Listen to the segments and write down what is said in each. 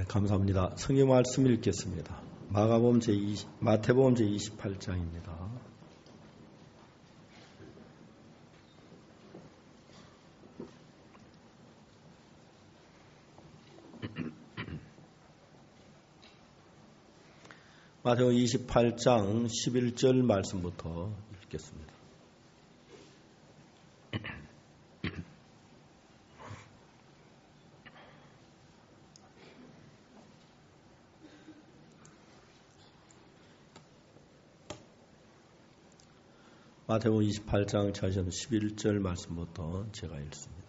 감사합니다. 성경 말씀 읽겠습니다. 마태복음 제28장입니다. 마태복음 28장 11절 말씀부터 읽겠습니다. 마태복음 28장 11절 말씀부터 제가 읽습니다.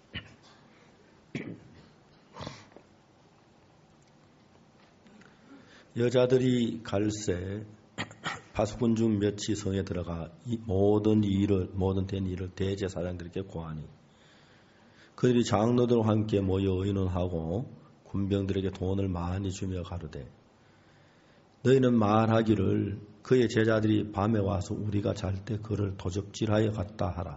여자들이 갈새 파수꾼 중 몇이 성에 들어가 모든 된 일을 대제사장들에게 고하니 그들이 장로들과 함께 모여 의논하고 군병들에게 돈을 많이 주며 가로되 너희는 말하기를 그의 제자들이 밤에 와서 우리가 잘 때 그를 도적질하여 갔다 하라.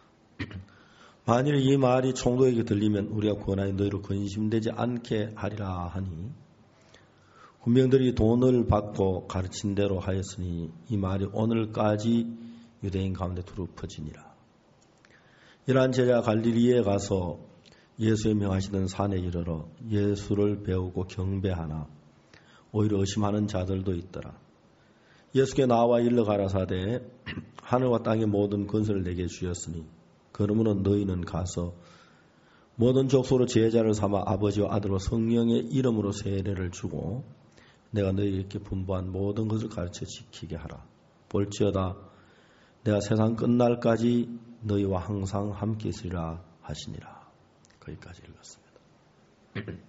만일 이 말이 총독에게 들리면 우리가 권하여 너희로 근심되지 않게 하리라 하니 군병들이 돈을 받고 가르친 대로 하였으니 이 말이 오늘까지 유대인 가운데 두루 퍼지니라. 이러한 제자가 갈릴리에 가서 예수의 명하시던 산에 이르러 예수를 배우고 경배하나 오히려 의심하는 자들도 있더라. 예수께 나와 일러 가라사대 하늘과 땅의 모든 권세를 내게 주셨으니 그러므로 너희는 가서 모든 족속으로 제자를 삼아 아버지와 아들과 성령의 이름으로 세례를 주고 내가 너희에게 분부한 모든 것을 가르쳐 지키게 하라. 볼지어다 내가 세상 끝날까지 너희와 항상 함께 있으리라 하시니라. 거기까지 읽었습니다.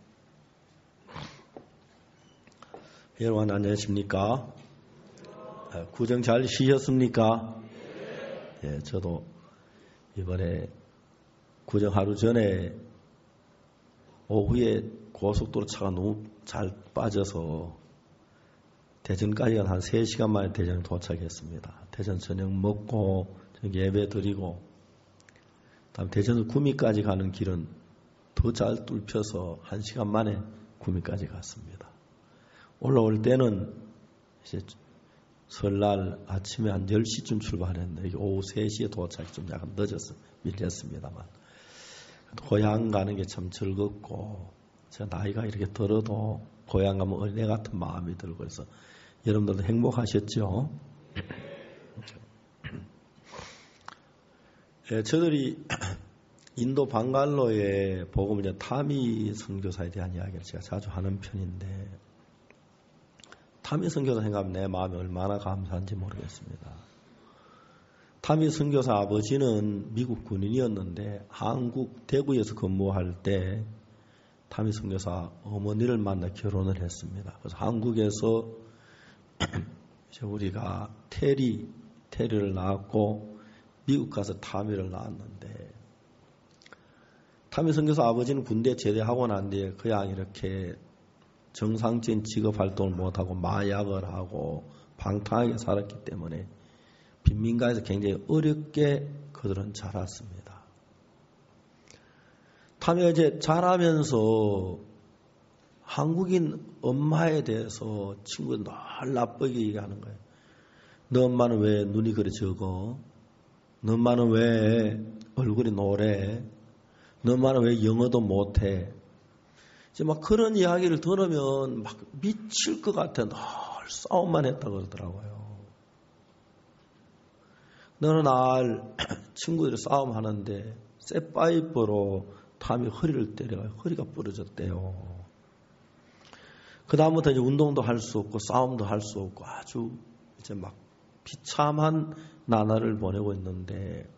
여러분 안녕하십니까? 구정 잘 쉬셨습니까? 예, 저도 이번에 구정 하루 전에 오후에 고속도로 차가 너무 잘 빠져서 대전까지 한 3시간 만에 대전에 도착했습니다. 대전 저녁 먹고 예배 드리고 다음 대전에서 구미까지 가는 길은 더 잘 뚫혀서 1시간 만에 구미까지 갔습니다. 올라올 때는 이제 설날 아침에 한 10시쯤 출발했는데 오후 3시에 도착이 좀 약간 밀렸습니다만 고향 가는 게 참 즐겁고 제가 나이가 이렇게 들어도 고향 가면 어린애 같은 마음이 들고 그래서 여러분들도 행복하셨죠? 예, 저들이 인도 방갈로의 복음을 이제 타미 선교사에 대한 이야기를 제가 자주 하는 편인데 타미 선교사 생각하면 내 마음이 얼마나 감사한지 모르겠습니다. 타미 선교사 아버지는 미국 군인이었는데 한국 대구에서 근무할 때 타미 선교사 어머니를 만나 결혼을 했습니다. 그래서 한국에서 이제 우리가 테리를 낳았고 미국 가서 타미를 낳았는데 타미 선교사 아버지는 군대 제대하고 난 뒤에 그냥 이렇게 정상적인 직업 활동을 못하고 마약을 하고 방탕하게 살았기 때문에 빈민가에서 굉장히 어렵게 그들은 자랐습니다. 타미가 이제 자라면서 한국인 엄마에 대해서 친구들 늘 나쁘게 얘기하는 거예요. 너 엄마는 왜 눈이 그리 적어? 너 엄마는 왜 얼굴이 노래? 너 엄마는 왜 영어도 못해? 이제 막 그런 이야기를 들으면 막 미칠 것 같아. 늘 싸움만 했다고 그러더라고요. 어느 날 친구들이 싸움하는데 쇠파이프로 타미 허리를 때려요. 허리가 부러졌대요. 그 다음부터 이제 운동도 할 수 없고 싸움도 할 수 없고 아주 이제 막 비참한 나날을 보내고 있는데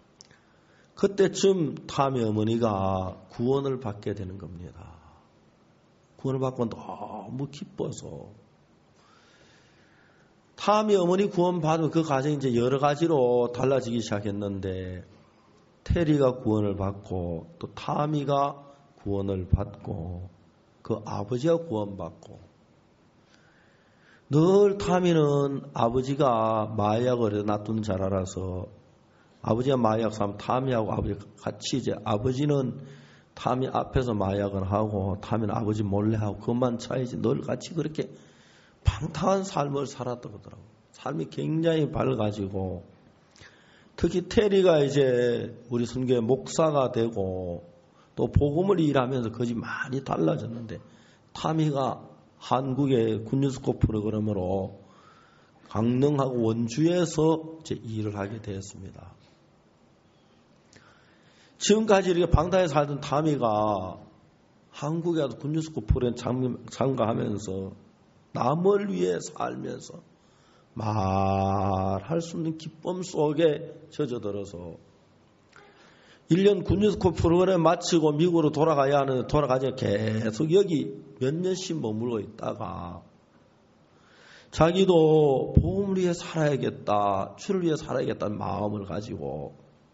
그때쯤 타미 어머니가 구원을 받게 되는 겁니다. 구원을 받고 너무 기뻐서 타미 어머니 구원 받으면 그 과정이 이제 여러 가지로 달라지기 시작했는데 테리가 구원을 받고 또 타미가 구원을 받고 그 아버지가 구원받고 늘 타미는 아버지가 마약을 놔두는 잘 알아서 아버지가 마약 사면 타미하고 아버지 같이 이제 아버지는 탐이 앞에서 마약을 하고 탐이는 아버지 몰래 하고 그것만 차이지 늘 같이 그렇게 방탕한 삶을 살았다고 하더라고요. 삶이 굉장히 밝아지고 특히 테리가 이제 우리 선교의 목사가 되고 또 복음을 일하면서 그것이 많이 달라졌는데 타미가 한국의 군뉴스코 프로그램으로 강릉하고 원주에서 이제 일을 하게 되었습니다. 지금까지 이렇게 방탕에 살던 타미가 한국에 와서 군뉴스코 프로그램 참가하면서 남을 위해 살면서 말할 수 없는 기쁨 속에 젖어들어서 1년 군뉴스코 프로그램 마치고 미국으로 돌아가야 하는데 돌아가지 계속 여기 몇 년씩 머물고 있다가 자기도 복음을 위해 살아야겠다, 주를 위해 살아야겠다는 마음을 가지고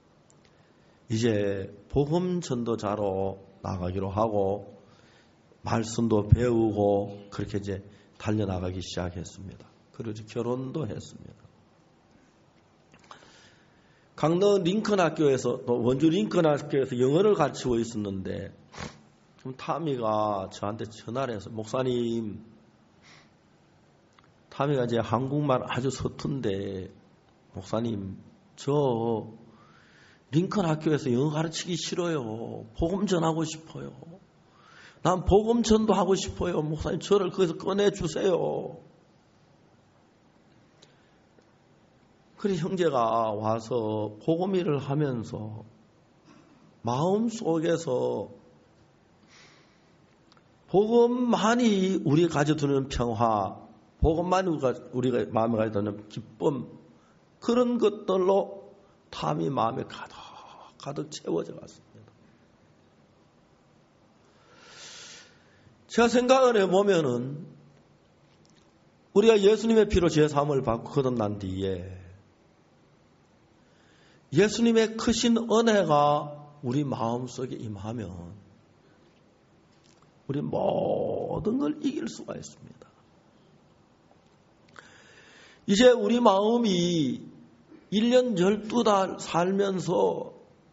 이제 복음 전도자로 나가기로 하고 말씀도 배우고 그렇게 이제 달려나가기 시작했습니다. 그래서 결혼도 했습니다. 강릉 링컨 학교에서 원주 링컨 학교에서 영어를 가르치고 있었는데 타미가 저한테 전화를 해서 목사님, 타미가 이제 한국말 아주 서툰데 목사님 저 링컨 학교에서 영어 가르치기 싫어요. 복음 전하고 싶어요. 난 복음 전도하고 싶어요. 목사님 저를 거기서 꺼내주세요. 그래 형제가 와서 복음 일을 하면서 마음속에서 복음만이 우리가 가져두는 평화, 복음만이 우리가 마음에 가져두는 기쁨, 그런 것들로 탐이 마음에 가득 채워져 갔습니다. 제가 생각을 해보면은 우리가 예수님의 피로 제3을 받고 거듭난 뒤에 예수님의 크신 은혜가 우리 마음속에 임하면 우리 모든 걸 이길 수가 있습니다. 이제 우리 마음이 1년 12달 살면서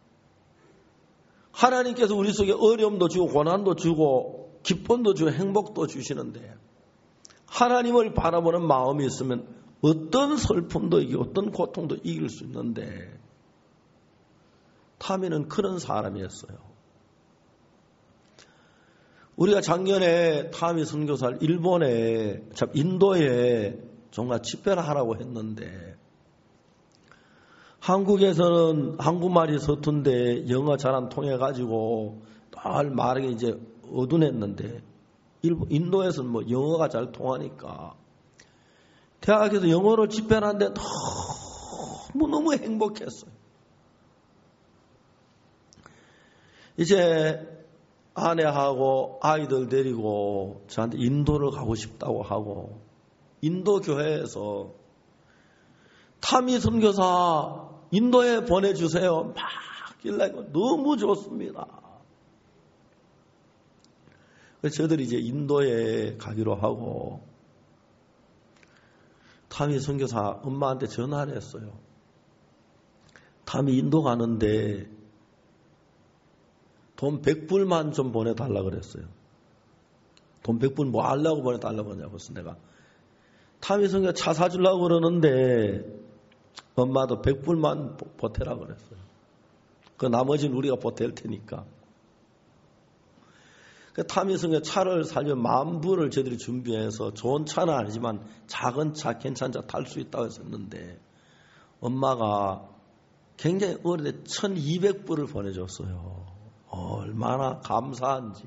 하나님께서 우리 속에 어려움도 주고 고난도 주고 기쁨도 주고 행복도 주시는데 하나님을 바라보는 마음이 있으면 어떤 슬픔도 이기고 어떤 고통도 이길 수 있는데 타미는 그런 사람이었어요. 우리가 작년에 타미 선교사를 인도에 정말 집회를 하라고 했는데 한국에서는 한국말이 서툰데 영어 잘 안 통해가지고 늘 말하기 이제 어둔했는데 인도에서는 뭐 영어가 잘 통하니까 대학에서 영어로 집회를 하는데 너무 행복했어요. 이제 아내하고 아이들 데리고 저한테 인도를 가고 싶다고 하고 인도 교회에서 타미 선교사 인도에 보내주세요. 막 길라고 너무 좋습니다. 그래서 저들이 이제 인도에 가기로 하고 타미 선교사 엄마한테 전화를 했어요. 타미 인도 가는데 돈 100불만 좀 보내달라고 그랬어요. 돈 100불 뭐 하려고 보내달라고 그러냐고. 그래서 내가 타미 선교사 차 사주려고 그러는데 엄마도 100불만 보태라고 그랬어요. 그 나머지는 우리가 보탤 테니까. 그 타미 선교사 차를 살려면 10,000불을 저들이 준비해서 좋은 차는 아니지만 작은 차 괜찮은 차 탈 수 있다고 했었는데 엄마가 굉장히 어릴 때 1,200불을 보내줬어요. 얼마나 감사한지.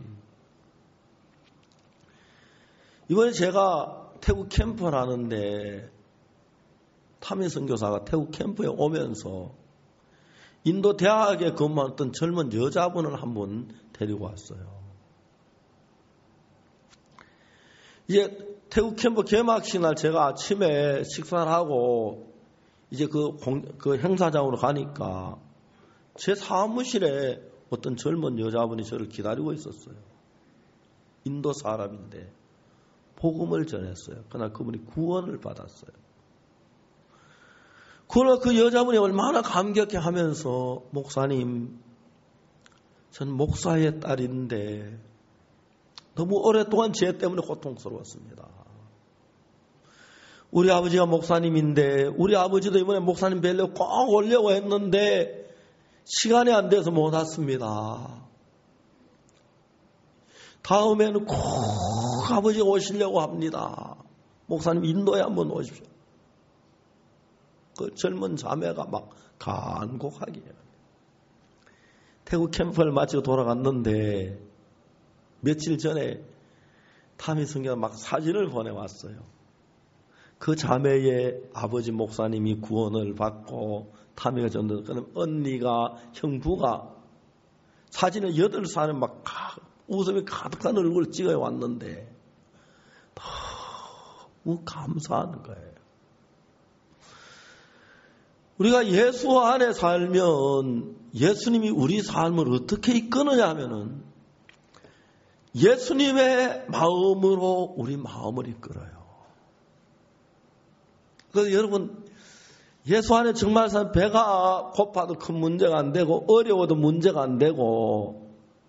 이번에 제가 태국 캠프를 하는데 타미 선교사가 태국 캠프에 오면서 인도 대학에 근무했던 젊은 여자분을 한 분 데리고 왔어요. 이제 태국 캠프 개막식 날 제가 아침에 식사를 하고 이제 그 행사장으로 가니까 제 사무실에 어떤 젊은 여자분이 저를 기다리고 있었어요. 인도 사람인데 복음을 전했어요. 그러나 그분이 구원을 받았어요. 그러나 그 여자분이 얼마나 감격해 하면서 목사님 전 목사의 딸인데 너무 오랫동안 죄 때문에 고통스러웠습니다. 우리 아버지가 목사님인데 우리 아버지도 이번에 목사님 뵈려고 꼭 오려고 했는데 시간이 안 돼서 못 왔습니다. 다음에는 꼭 아버지가 오시려고 합니다. 목사님 인도에 한번 오십시오. 그 젊은 자매가 막 간곡하게 태국 캠프를 마치고 돌아갔는데 며칠 전에 타미 성교가 막 사진을 보내왔어요. 그 자매의 아버지 목사님이 구원을 받고 타미가 전도 그럼 언니가 형부가 사진을 8살에 막 웃음이 가득한 얼굴을 찍어 왔는데 너무 감사한 거예요. 우리가 예수 안에 살면 예수님이 우리 삶을 어떻게 이끄느냐 하면은 예수님의 마음으로 우리 마음을 이끌어요. 그래서 여러분 예수 안에 정말 사는 배가 고파도 큰 문제가 안 되고 어려워도 문제가 안 되고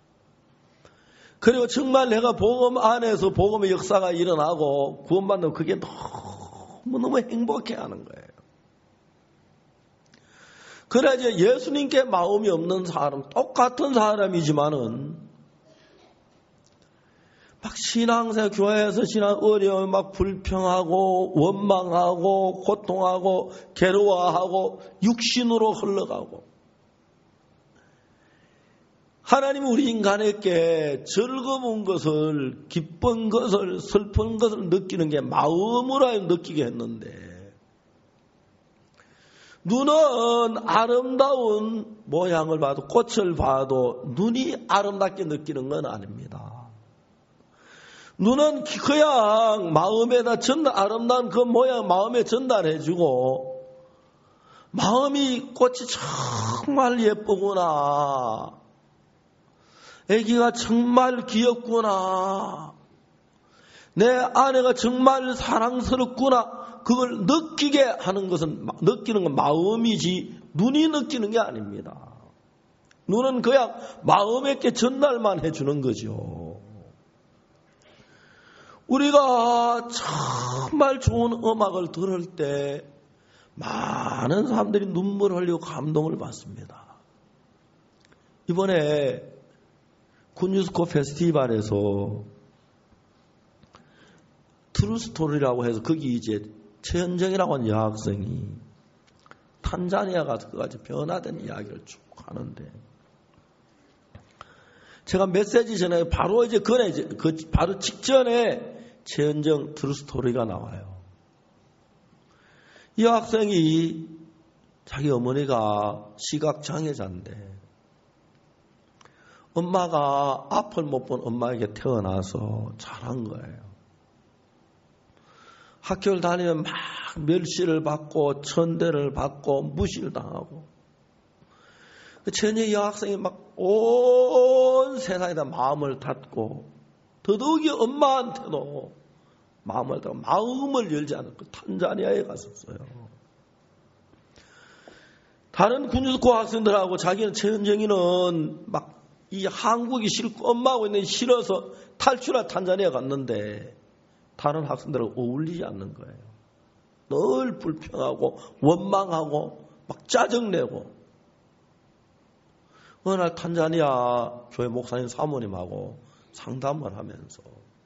그리고 정말 내가 복음 안에서 복음의 역사가 일어나고 구원받는 그게 너무너무 행복해하는 거예요. 그래야 이제 예수님께 마음이 없는 사람, 똑같은 사람이지만은 막 신앙생활 교회에서 신앙 어려움 막 불평하고 원망하고 고통하고 괴로워하고 육신으로 흘러가고 하나님은 우리 인간에게 즐거운 것을 기쁜 것을 슬픈 것을 느끼는 게 마음으로 느끼게 했는데 눈은 아름다운 모양을 봐도 꽃을 봐도 눈이 아름답게 느끼는 건 아닙니다. 눈은 그냥 마음에다 아름다운 그 모양 마음에 전달해주고 마음이 꽃이 정말 예쁘구나. 애기가 정말 귀엽구나. 내 아내가 정말 사랑스럽구나. 그걸 느끼게 하는 것은 느끼는 건 마음이지 눈이 느끼는 게 아닙니다. 눈은 그냥 마음에게 전달만 해주는 거죠. 우리가 정말 좋은 음악을 들을 때 많은 사람들이 눈물을 흘리고 감동을 받습니다. 이번에 군유스코 페스티벌에서 트루스토리라고 해서 거기 이제 최현정이라고 하는 여학생이 탄자니아 가서 그까지 변화된 이야기를 쭉 하는데 제가 메시지 전에 바로 이제 바로 직전에 최현정 트루스토리가 나와요. 이 학생이 자기 어머니가 시각장애자인데 엄마가 앞을 못 본 엄마에게 태어나서 자란 거예요. 학교를 다니면 막 멸시를 받고 천대를 받고 무시를 당하고 전혀 여학생이 막 온 세상에다 마음을 닫고 더더욱이 엄마한테도 마음을 닫고 마음을 열지 않았고 탄자니아에 갔었어요. 다른 군유스코 학생들하고 자기는 최현정이는 막 이 한국이 싫고 엄마하고 있는 게 싫어서 탈출하 탄자니아 갔는데 다른 학생들하고 어울리지 않는 거예요. 늘 불평하고 원망하고 막 짜증내고 어느 날 탄자니아 교회 목사님 사모님하고 상담을 하면서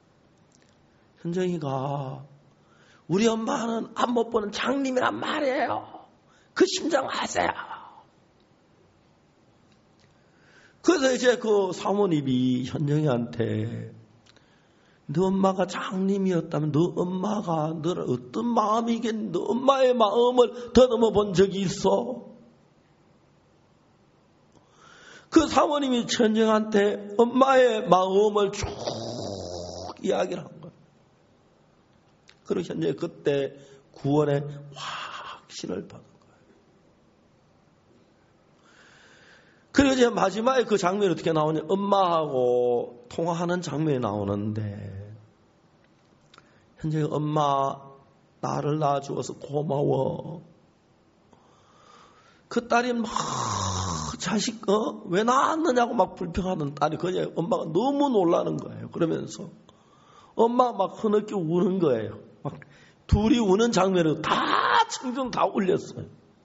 현정이가 우리 엄마는 안 못 보는 장님이란 말이에요. 그 심정 아세요? 그래서 이제 그 사모님이 현정이한테 너 엄마가 장님이었다면 너 엄마가 너를 어떤 마음이겠니? 너 엄마의 마음을 더듬어 본 적이 있어? 그 사모님이 현정한테 엄마의 마음을 쭉 이야기를 한 거예요. 그리고 현정이 그때 구원의 확신을 받은 거예요. 그리고 이제 마지막에 그 장면이 어떻게 나오냐? 엄마하고 통화하는 장면이 나오는데 현재 엄마 나를 낳아주어서 고마워. 그 딸이 막 자식 왜 낳았느냐고 막 불평하는 딸이 그냥 엄마가 너무 놀라는 거예요. 그러면서 엄마가 막 흐느끼 우는 거예요. 막 둘이 우는 장면을 다 청중 다 울렸어요.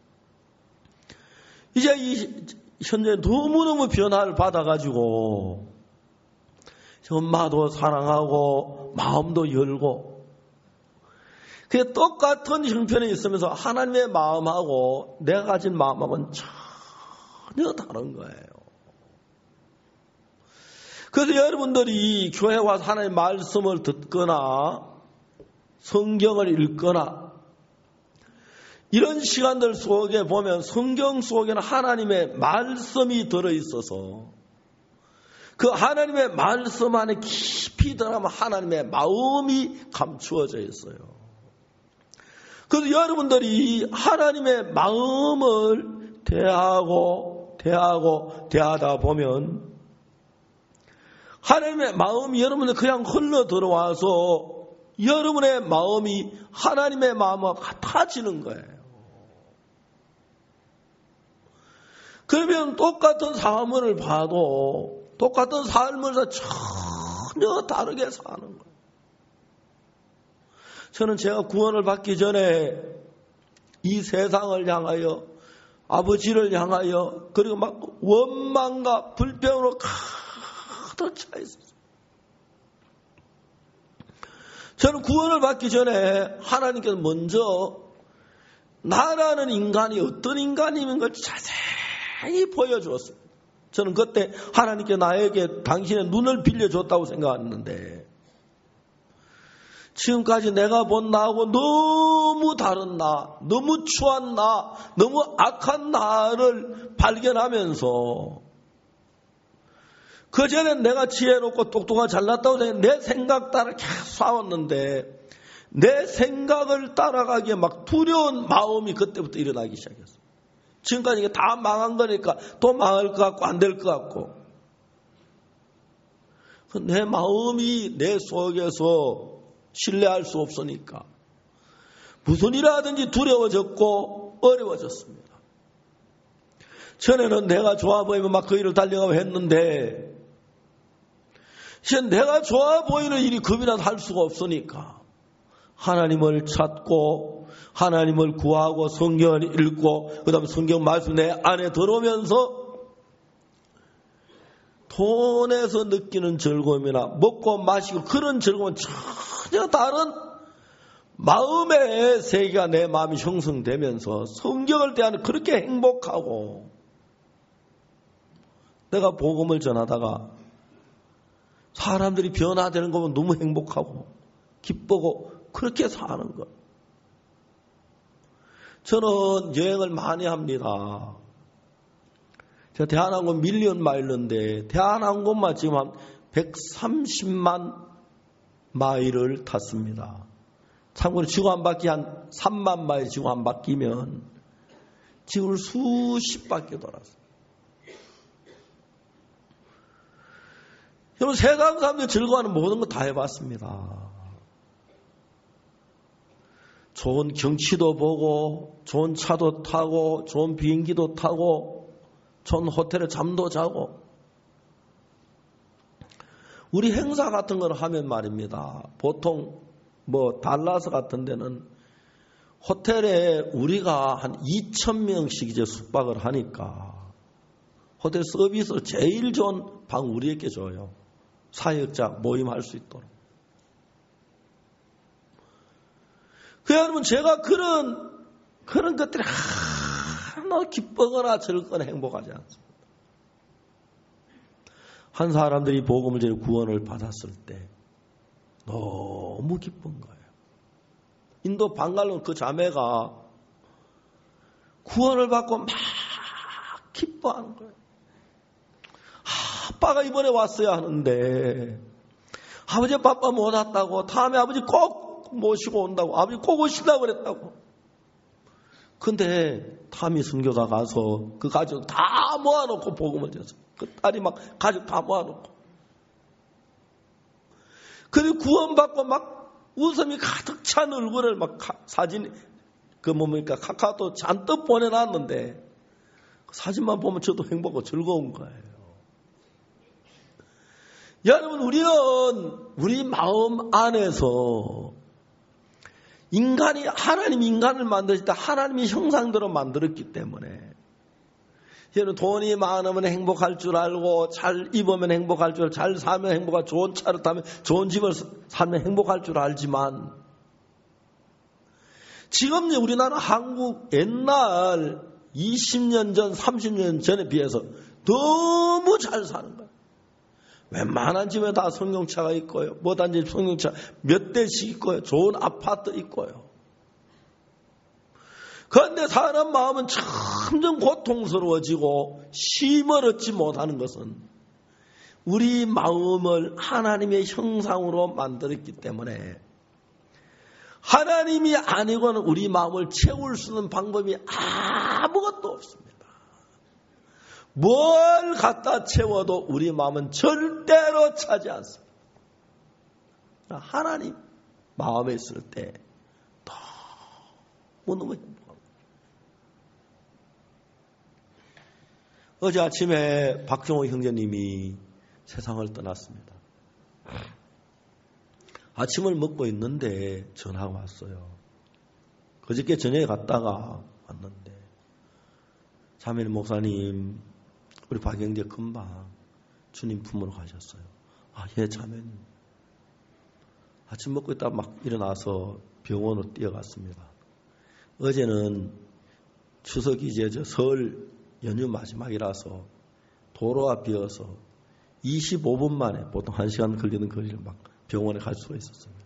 이제 현재 너무너무 변화를 받아가지고 엄마도 사랑하고 마음도 열고 그게 똑같은 형편에 있으면서 하나님의 마음하고 내가 가진 마음하고는 전혀 다른 거예요. 그래서 여러분들이 교회 와서 하나님의 말씀을 듣거나 성경을 읽거나 이런 시간들 속에 보면 성경 속에는 하나님의 말씀이 들어있어서 그 하나님의 말씀 안에 깊이 들어가면 하나님의 마음이 감추어져 있어요. 그래서 여러분들이 하나님의 마음을 대하다 보면 하나님의 마음이 여러분들 그냥 흘러 들어와서 여러분의 마음이 하나님의 마음과 같아지는 거예요. 그러면 똑같은 삶을 봐도 똑같은 삶을 전혀 다르게 사는 거예요. 저는 제가 구원을 받기 전에 이 세상을 향하여 아버지를 향하여 그리고 막 원망과 불평으로 가득 차 있었어요. 저는 구원을 받기 전에 하나님께서 먼저 나라는 인간이 어떤 인간임인 걸 자세히 보여주었습니다. 저는 그때 하나님께 나에게 당신의 눈을 빌려줬다고 생각했는데 지금까지 내가 본 나하고 너무 다른 나, 너무 추한 나, 너무 악한 나를 발견하면서 그전엔 내가 지혜롭고 똑똑하고 잘났다고 생각해 내 생각 따라 계속 싸웠는데 내 생각을 따라가기에 막 두려운 마음이 그때부터 일어나기 시작했어요. 지금까지 이게 다 망한 거니까 또 망할 것 같고 안 될 것 같고 내 마음이 내 속에서 신뢰할 수 없으니까 무슨 일을 하든지 두려워졌고 어려워졌습니다. 전에는 내가 좋아 보이면 막 그 일을 달려가고 했는데 이제 내가 좋아 보이는 일이 급이라도 할 수가 없으니까 하나님을 찾고 하나님을 구하고 성경을 읽고 그 다음에 성경 말씀 내 안에 들어오면서 돈에서 느끼는 즐거움이나 먹고 마시고 그런 즐거움은 전혀 다른 마음의 세계가 내 마음이 형성되면서 성경을 대하는 그렇게 행복하고 내가 복음을 전하다가 사람들이 변화되는 거 보면 너무 행복하고 기쁘고 그렇게 사는 것. 저는 여행을 많이 합니다. 제가 대한항공 밀리언 마일러인데 대한항공만 지금 한 130만 마일을 탔습니다. 참고로 지구 한 바퀴 한 3만 마일 지구 한 바퀴면 지구를 수십 바퀴 돌았어요. 여러분 세상 사람들이 즐거워하는 모든 거 다 해봤습니다. 좋은 경치도 보고 좋은 차도 타고 좋은 비행기도 타고 좋은 호텔에 잠도 자고 우리 행사 같은 걸 하면 말입니다. 보통 뭐 달라스 같은 데는 호텔에 우리가 한 2,000명씩 이제 숙박을 하니까 호텔 서비스로 제일 좋은 방 우리에게 줘요. 사역자 모임할 수 있도록. 그 여러분 제가 그런 것들이 하나 기쁘거나 즐거거나 행복하지 않습니다. 한 사람들이 복음을 전해 구원을 받았을 때 너무 기쁜 거예요. 인도 방갈로 그 자매가 구원을 받고 막 기뻐하는 거예요. 아빠가 이번에 왔어야 하는데 아버지 바빠 못 왔다고 다음에 아버지 꼭 모시고 온다고 아버지 꼭 오신다고 그랬다고. 근데 타미 선교사 가서 그 가족 다 모아놓고 복음을 전했어요. 그 딸이 막 가족 다 모아놓고 그리고 구원받고 막 웃음이 가득 찬 얼굴을 막 사진 그 뭡니까 카카오톡 잔뜩 보내놨는데 사진만 보면 저도 행복하고 즐거운 거예요. 여러분, 우리는 우리 마음 안에서 하나님이 인간을 만드실 때 하나님이 형상대로 만들었기 때문에 여러분, 돈이 많으면 행복할 줄 알고, 잘 입으면 행복할 줄 알고, 잘 살면 행복할, 좋은 차를 타면, 좋은 집을 살면 행복할 줄 알지만, 지금 우리나라 한국 옛날 20년 전, 30년 전에 비해서 너무 잘 사는 거예요. 웬만한 집에 다 성경차가 있고요. 뭐든지 성경차 몇 대씩 있고요. 좋은 아파트 있고요. 그런데 사람 마음은 점점 고통스러워지고 쉼을 얻지 못하는 것은 우리 마음을 하나님의 형상으로 만들었기 때문에 하나님이 아니고는 우리 마음을 채울 수 있는 방법이 아무것도 없습니다. 뭘 갖다 채워도 우리 마음은 절대로 차지 않습니다. 하나님 마음에 있을 때 너무 행복합니다. 어제 아침에 박정호 형제님이 세상을 떠났습니다. 아침을 먹고 있는데 전화가 왔어요. 그저께 저녁에 갔다가 왔는데, 자매님 목사님, 우리 박영재 금방 주님 품으로 가셨어요. 아, 예, 자매님. 아침 먹고 있다가 막 일어나서 병원으로 뛰어갔습니다. 어제는 추석이 이제 설 연휴 마지막이라서 도로가 비어서 25분 만에 보통 1시간 걸리는 거리를 막 병원에 갈 수가 있었습니다.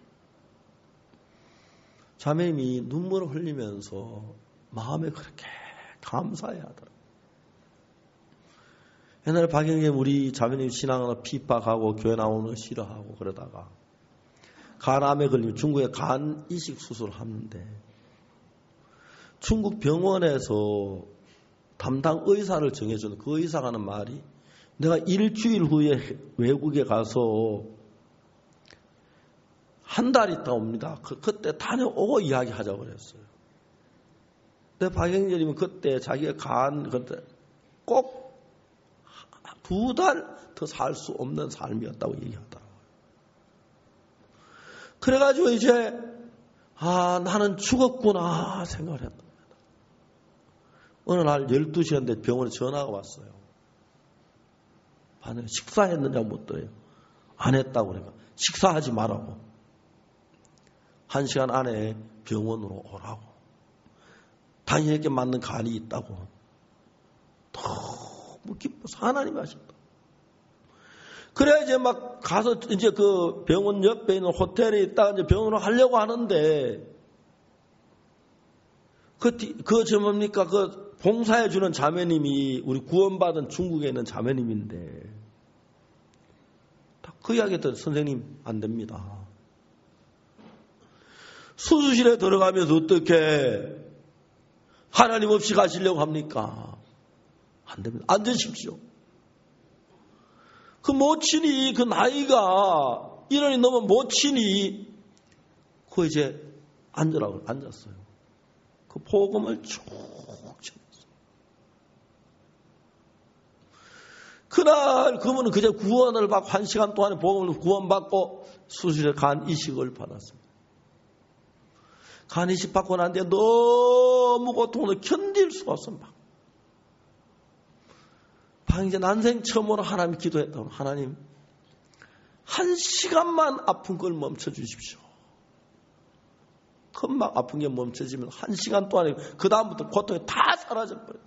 자매님이 눈물을 흘리면서 마음에 그렇게 감사해 하더라고요. 옛날에 박영재 우리 자매님 신앙을 핍박하고 교회 나오는 거 싫어하고 그러다가 간암에 걸리면 중국에 간 이식 수술을 하는데 중국 병원에서 담당 의사를 정해주는 그 의사가 하는 말이, 내가 일주일 후에 외국에 가서 한 달 있다 옵니다. 그때 다녀오고 이야기하자고 그랬어요. 근데 박영재님은 그때 자기가 그때 꼭 2달 더 살 수 없는 삶이었다고 얘기하더라고요. 그래가지고 이제 나는 죽었구나 생각을 했다. 어느 날 12시였는데 병원에 전화가 왔어요. 반응에 식사했느냐고 묻더래요. 안 했다고 그러니까 식사하지 말라고. 1시간 안에 병원으로 오라고. 당신에게 맞는 간이 있다고. 너무 기뻐서 하나님이 하셨다. 그래 이제 막 가서 이제 그 병원 옆에 있는 호텔에 있다가 이제 병원으로 가려고 하는데 저 뭡니까? 그 봉사해주는 자매님이 우리 구원받은 중국에 있는 자매님인데, 그 이야기 했더니 선생님 안 됩니다. 수술실에 들어가면서 어떻게 하나님 없이 가시려고 합니까? 안 됩니다. 앉으십시오. 그 모친이, 그 나이가 1년이 넘은 모친이 그 이제 앉으라고 앉았어요. 그 복음을 쭉 전했어요. 그날 그분은 그저 구원을 받고 1시간 동안에 복음을 구원받고 수술에 간 이식을 받았습니다. 간 이식 받고 난 뒤에 너무 고통을 견딜 수가 없습니다. 이제 난생 처음으로 하나님 기도했다고, 하나님 1시간만 아픈 걸 멈춰주십시오. 금방 아픈 게 멈춰지면 1시간 동안에 그 다음부터 고통이 다 사라져버려요.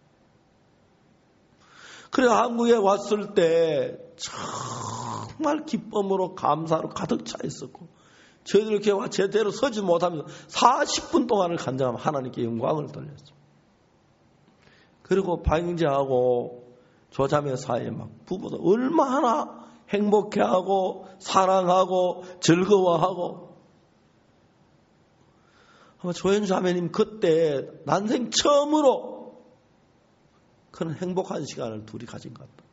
그래 한국에 왔을 때 정말 기쁨으로 감사로 가득 차 있었고, 저희들 이렇게 제대로 서지 못하면서 40분 동안을 간절하면 하나님께 영광을 돌렸죠. 그리고 박영재하고 조자매 사이에 막 부부도 얼마나 행복해하고 사랑하고 즐거워하고. 조현주 자매님 그때 난생 처음으로 그런 행복한 시간을 둘이 가진 것 같다.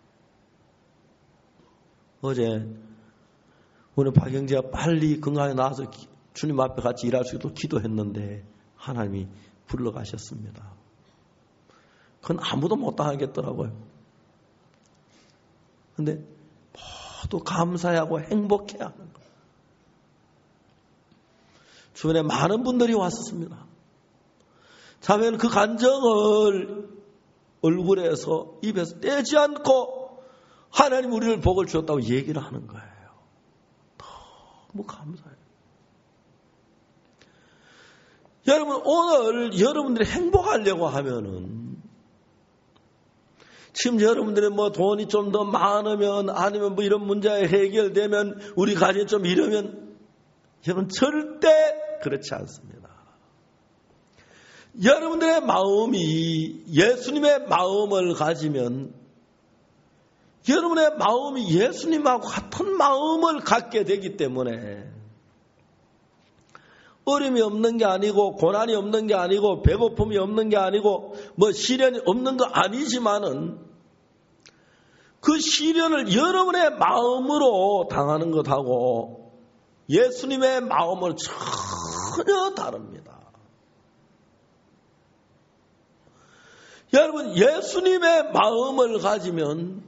어제 오늘 박영재가 빨리 건강에 나와서 주님 앞에 같이 일할 수 있도록 기도했는데 하나님이 불러가셨습니다. 그건 아무도 못 당하겠더라고요. 근데 모두 감사하고 행복해야 하는 거예요. 주변에 많은 분들이 왔었습니다. 자매는 그 감정을 얼굴에서 입에서 떼지 않고 하나님 우리를 복을 주었다고 얘기를 하는 거예요. 너무 감사해요. 여러분, 오늘 여러분들이 행복하려고 하면은 지금 여러분들의 뭐 돈이 좀 더 많으면 아니면 뭐 이런 문제가 해결되면 우리 가정이 좀 이러면 여러분 절대 그렇지 않습니다. 여러분들의 마음이 예수님의 마음을 가지면 여러분의 마음이 예수님하고 같은 마음을 갖게 되기 때문에 어려움이 없는 게 아니고 고난이 없는 게 아니고 배고픔이 없는 게 아니고 뭐 시련이 없는 거 아니지만은 그 시련을 여러분의 마음으로 당하는 것하고 예수님의 마음은 전혀 다릅니다. 여러분, 예수님의 마음을 가지면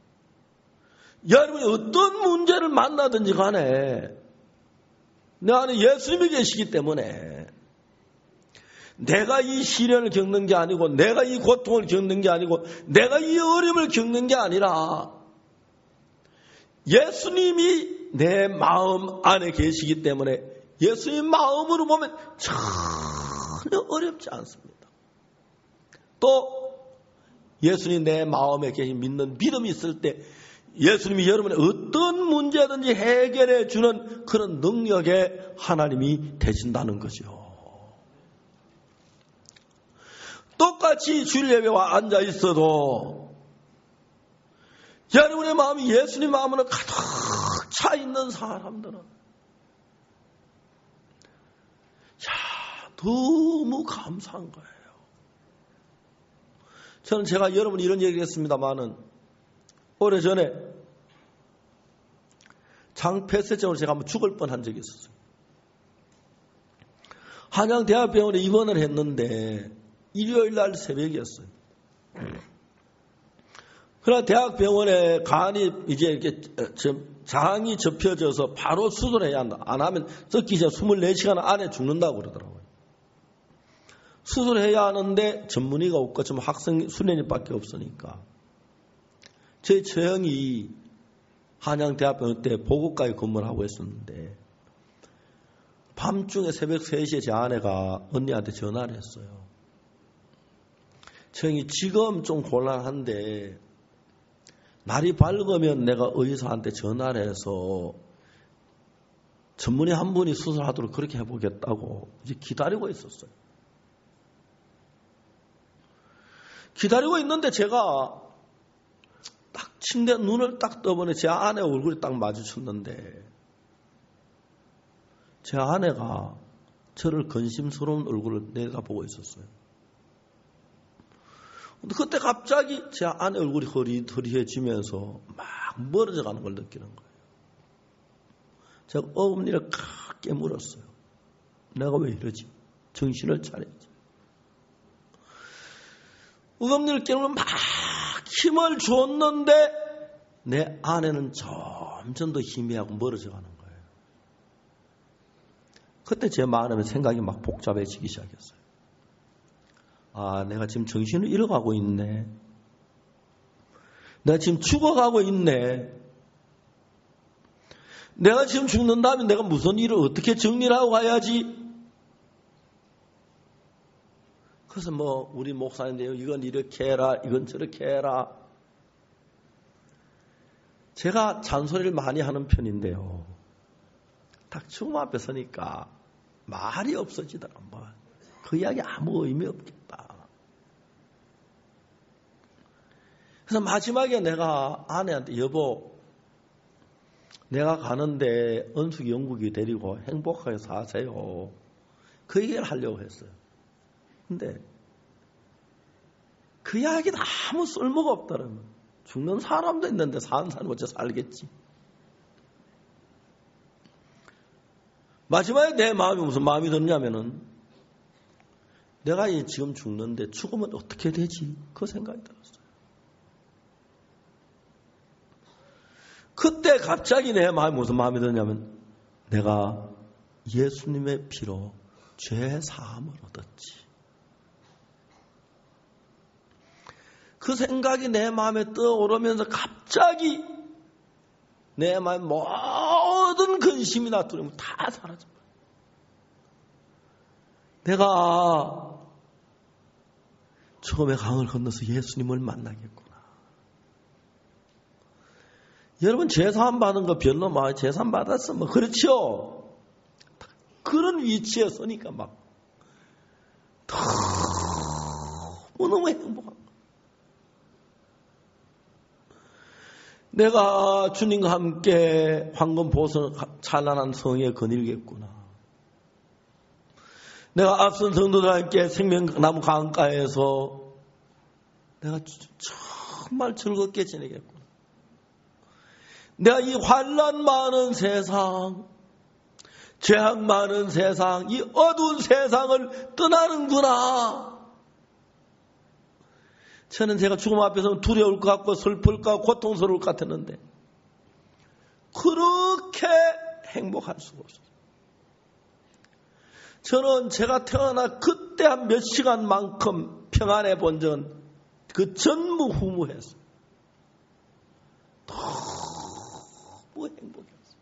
여러분이 어떤 문제를 만나든지 간에 내 안에 예수님이 계시기 때문에 내가 이 시련을 겪는 게 아니고 내가 이 고통을 겪는 게 아니고 내가 이 어려움을 겪는 게 아니라 예수님이 내 마음 안에 계시기 때문에 예수님 마음으로 보면 전혀 어렵지 않습니다. 또 예수님 내 마음에 계신 믿는 믿음이 있을 때 예수님이 여러분의 어떤 문제든지 해결해 주는 그런 능력의 하나님이 되신다는 거죠. 똑같이 주일 예배와 앉아 있어도 여러분의 마음이 예수님 마음으로 가득 차 있는 사람들은 너무 감사한 거예요. 저는 제가 여러분 이런 얘기를 했습니다마는 오래전에 장폐쇄증으로 제가 한번 죽을 뻔한 적이 있었어요. 한양대학병원에 입원을 했는데 일요일 날 새벽이었어요. 그러나 대학병원에 간이 이제 이렇게 장이 접혀져서 바로 수술해야 한다. 안 하면 듣기 전에 24시간 안에 죽는다고 그러더라고요. 수술해야 하는데 전문의가 없고 지금 학생 수련회밖에 없으니까 저희 처형이 한양대학병원 때 보고과에 근무를 하고 있었는데 밤중에 새벽 3시에 제 아내가 언니한테 전화를 했어요. 처형이 지금 좀 곤란한데 날이 밝으면 내가 의사한테 전화를 해서 전문의 한 분이 수술하도록 그렇게 해보겠다고 이제 기다리고 있었어요. 기다리고 있는데 제가 딱 침대에 눈을 딱 떠보니 제 아내 얼굴이 딱 마주쳤는데 제 아내가 저를 근심스러운 얼굴을 내다보고 있었어요. 근데 그때 갑자기 제 아내 얼굴이 흐릿흐릿해지면서 막 멀어져 가는 걸 느끼는 거예요. 제가 어금니를 칵 깨물었어요. 내가 왜 이러지? 정신을 차려야지. 어금니를 깨물면 막 힘을 줬는데 내 아내는 점점 더 희미하고 멀어져 가는 거예요. 그때 제 마음에 생각이 막 복잡해지기 시작했어요. 아, 내가 지금 정신을 잃어가고 있네. 내가 지금 죽어가고 있네. 내가 지금 죽는다면 내가 무슨 일을 어떻게 정리를 하고 가야지. 그래서 뭐 우리 목사님인데요. 이건 이렇게 해라. 이건 저렇게 해라. 제가 잔소리를 많이 하는 편인데요. 딱 죽음 앞에 서니까 말이 없어지더라. 뭐. 그 이야기 아무 의미 없겠다. 그래서 마지막에 내가 아내한테 여보 내가 가는데 은숙이 영국이 데리고 행복하게 사세요. 그 얘기를 하려고 했어요. 근데 그 이야기는 아무 쓸모가 없다는 죽는 사람도 있는데 사는 사람이 어째 살겠지. 마지막에 내 마음이 무슨 마음이 드냐면은 내가 지금 죽는데 죽으면 어떻게 되지? 그 생각이 들었어요. 그때 갑자기 내 마음이 무슨 마음이 드냐면 내가 예수님의 피로 죄 사함을 얻었지. 그 생각이 내 마음에 떠오르면서 갑자기 내 마음의 모든 근심이나 두려움 다 사라져버려. 내가 죽음의 강을 건너서 예수님을 만나겠구나. 여러분 제사함 받은 거 별로 막 제사함 받았어 뭐 그렇죠. 그런 위치에 서니까 막 너무 행복한. 내가 주님과 함께 황금 보석 찬란한 성에 거닐겠구나. 내가 앞선 성도들과 함께 생명나무 강가에서 내가 정말 즐겁게 지내겠구나. 내가 이 환난 많은 세상, 죄악 많은 세상, 이 어두운 세상을 떠나는구나. 저는 제가 죽음 앞에서는 두려울 것 같고 슬플 것 같고 고통스러울 것 같았는데 그렇게 행복할 수가 없어요. 저는 제가 태어나 그때 한 몇 시간만큼 평안해 본 적은 그 전무후무했어요. 너무 행복했어요.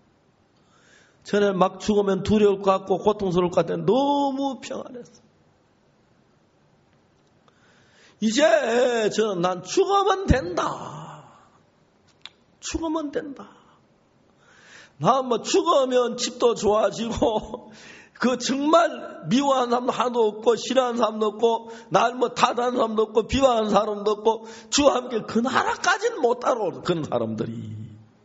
저는 막 죽으면 두려울 것 같고 고통스러울 것 같았는데 너무 평안했어요. 이제 저는 난 죽으면 된다. 죽으면 된다. 난 뭐 죽으면 집도 좋아지고 그 정말 미워하는 사람도 하나도 없고 싫어하는 사람도 없고 날 뭐 탓하는 사람도 없고 비방하는 사람도 없고 주와 함께 그 나라까지는 못 따라오는 그런 사람들이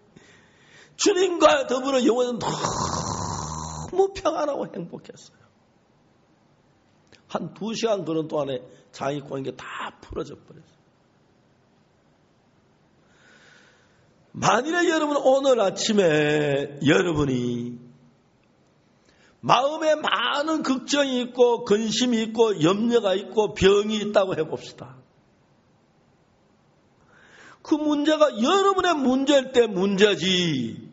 주님과 더불어 영원히 너무 평안하고 행복했어요. 한 2시간 그런 동안에 장이 꼬인 게 다 풀어져 버렸어요. 만일에 여러분 오늘 아침에 여러분이 마음에 많은 걱정이 있고 근심이 있고 염려가 있고 병이 있다고 해봅시다. 그 문제가 여러분의 문제일 때 문제지.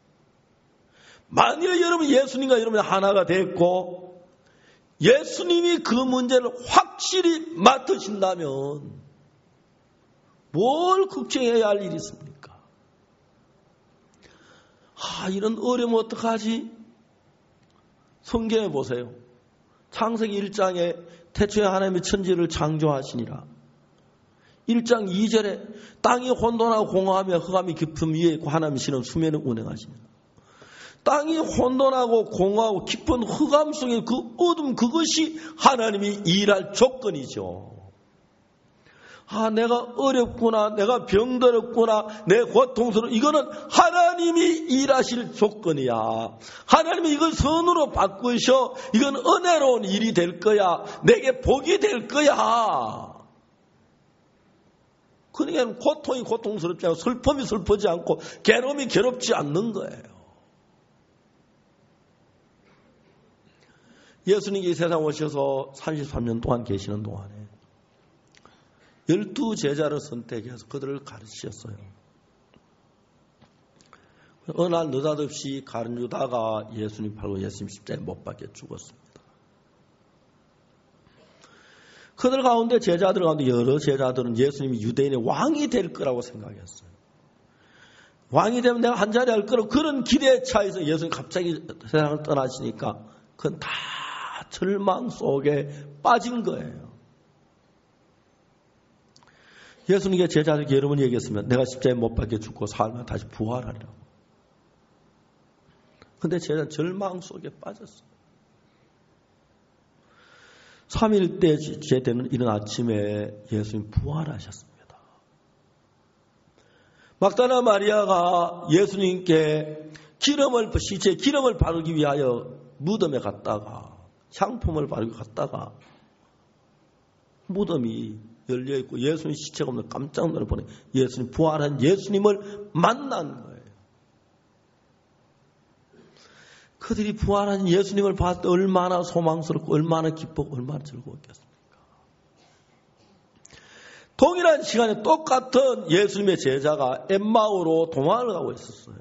만일에 여러분 예수님과 여러분이 하나가 됐고 예수님이 그 문제를 확실히 맡으신다면 뭘 걱정해야 할 일이 있습니까? 이런 어려움 어떡하지? 성경에 보세요. 창세기 1장에 태초에 하나님이 천지를 창조하시니라. 1장 2절에 땅이 혼돈하고 공허하며 흑암이 깊음 위에 있고 하나님이 시는 수면을 운행하시니라. 땅이 혼돈하고 공허하고 깊은 흑암 속에 그 어둠 그것이 하나님이 일할 조건이죠. 내가 어렵구나, 내가 병들었구나, 내 고통스러워. 이거는 하나님이 일하실 조건이야. 하나님이 이걸 선으로 바꾸셔. 이건 은혜로운 일이 될 거야. 내게 복이 될 거야. 그러니까 고통이 고통스럽지 않고 슬픔이 슬프지 않고 괴로움이 괴롭지 않는 거예요. 예수님이 이 세상 오셔서 33년 동안 계시는 동안에 12제자를 선택해서 그들을 가르치셨어요. 어느 날 느닷없이 가룟유다가 예수님 팔고 예수님 십자가에 못 박혀 죽었습니다. 그들 가운데 제자들 가운데 여러 제자들은 예수님이 유대인의 왕이 될 거라고 생각했어요. 왕이 되면 내가 한 자리 할 거라고 그런 기대에 차에서 예수님이 갑자기 세상을 떠나시니까 그건 다 절망 속에 빠진 거예요. 예수님께 제자들에게 여러분이 얘기했으면 내가 십자가에 못 박혀 죽고 살면 다시 부활하리라고. 그런데 제자는 절망 속에 빠졌어요. 3일째 되는 이른 아침에 예수님 부활하셨습니다. 막달라 마리아가 예수님께 시체에 기름을 바르기 위하여 무덤에 갔다가 향품을 바르고 갔다가 무덤이 열려있고 예수님 시체가 없는 깜짝 놀라보니 예수님 부활한 예수님을 만난 거예요. 그들이 부활하신 예수님을 봤을 때 얼마나 소망스럽고 얼마나 기쁘고 얼마나 즐거웠겠습니까? 동일한 시간에 똑같은 예수님의 제자가 엠마오로 동행을 하고 있었어요.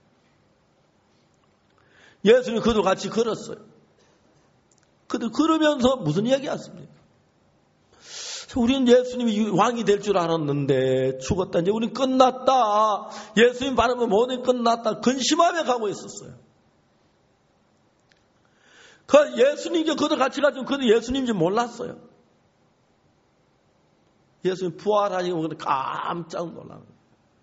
예수님이 그들 같이 걸었어요. 그들 걸으면서 무슨 이야기였습니까? 우리는 예수님이 왕이 될 줄 알았는데 죽었다. 이제 우리는 끝났다. 예수님 바라보면 모든 끝났다. 근심하며 가고 있었어요. 그 예수님께 그들 같이 가지고 그들 예수님인지 몰랐어요. 예수님 부활하시고 깜짝 놀란 거예요.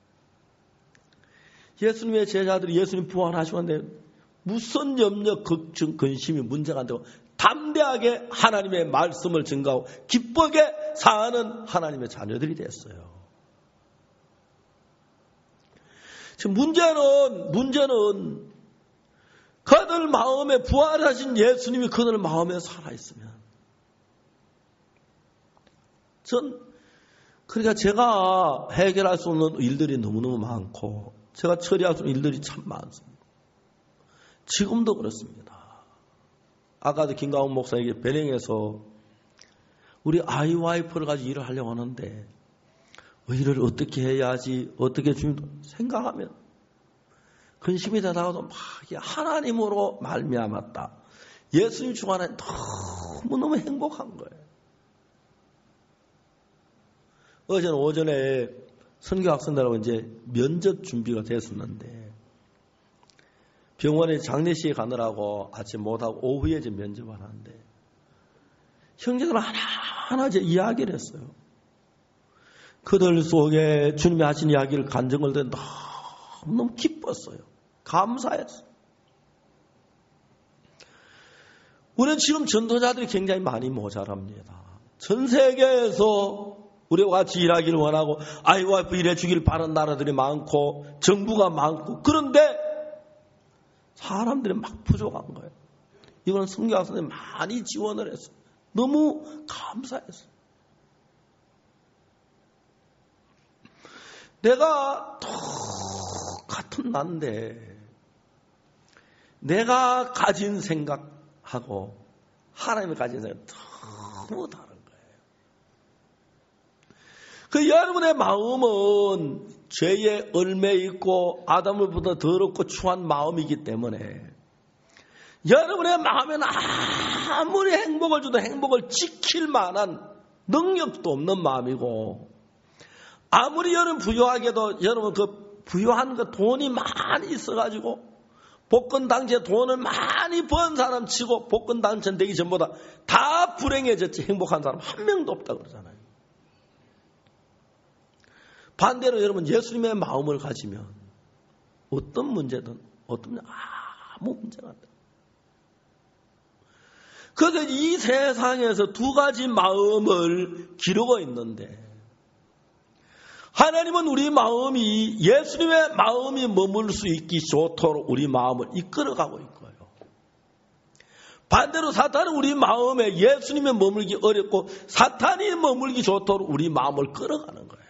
예수님의 제자들이 예수님 부활하시는데 무슨 염려, 걱정, 근심이 문제가 안 되고 담대하게 하나님의 말씀을 증거하고 기쁘게 사는 하나님의 자녀들이 됐어요. 지금 문제는 그들 마음에 부활하신 예수님이 그들 마음에 살아있으면 그러니까 제가 해결할 수 없는 일들이 너무너무 많고 제가 처리할 수 없는 일들이 참 많습니다. 지금도 그렇습니다. 아까도 김가훈 목사에게 배령해서 우리 아이 와이프를 가지고 일을 하려고 하는데 일을 어떻게 해야지 어떻게 주님도 생각하면 근심이 되다가도 막 하나님으로 말미암았다. 예수님 주관에 너무너무 행복한 거예요. 어제는 오전에 선교 학생들하고 이제 면접 준비가 됐었는데 병원에 장례식에 가느라고 아침 못하고 오후에 이제 면접을 하는데 형제들 하나하나 이제 이야기를 했어요. 그들 속에 주님이 하신 이야기를 간증을 듣는데 너무 기뻤어요. 감사했어요. 우리는 지금 전도자들이 굉장히 많이 모자랍니다. 전 세계에서 우리와 같이 일하기를 원하고 아이와 일해주길 바라는 나라들이 많고 정부가 많고 그런데 사람들이 막 부족한 거예요. 이거는 선교학생들이 많이 지원을 했어요. 너무 감사했어요. 내가 똑같은 난데 내가 가진 생각하고 하나님이 가진 생각은 너무 다른 거예요. 그 여러분의 마음은 죄에 얽매 있고 아담을보다 더럽고 추한 마음이기 때문에 여러분의 마음에는 아무리 행복을 줘도 행복을 지킬 만한 능력도 없는 마음이고 아무리 여러분 부유하게도 여러분 그 부유한 그 돈이 많이 있어가지고 복권당첨 돈을 많이 번 사람 치고 복권당첨 되기 전보다 다 불행해졌지 행복한 사람 한 명도 없다 그러잖아요. 반대로 여러분 예수님의 마음을 가지면 어떤 문제든 아무 문제가 안 돼요. 그래서 이 세상에서 두 가지 마음을 기르고 있는데 하나님은 우리 마음이 예수님의 마음이 머물 수 있기 좋도록 우리 마음을 이끌어가고 있고요. 반대로 사탄은 우리 마음에 예수님의 머물기 어렵고 사탄이 머물기 좋도록 우리 마음을 끌어가는 거예요.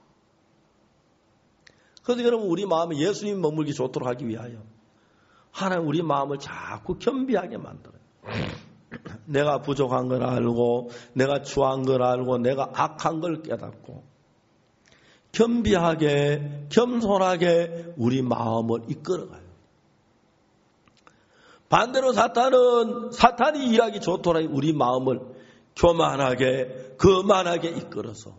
그래서 여러분 우리 마음에 예수님이 머물기 좋도록 하기 위하여 하나님 우리 마음을 자꾸 겸비하게 만들어요. 내가 부족한 걸 알고 내가 추한 걸 알고 내가 악한 걸 깨닫고 겸비하게 겸손하게 우리 마음을 이끌어가요. 반대로 사탄이 일하기 좋도록 우리 마음을 교만하게 거만하게 이끌어서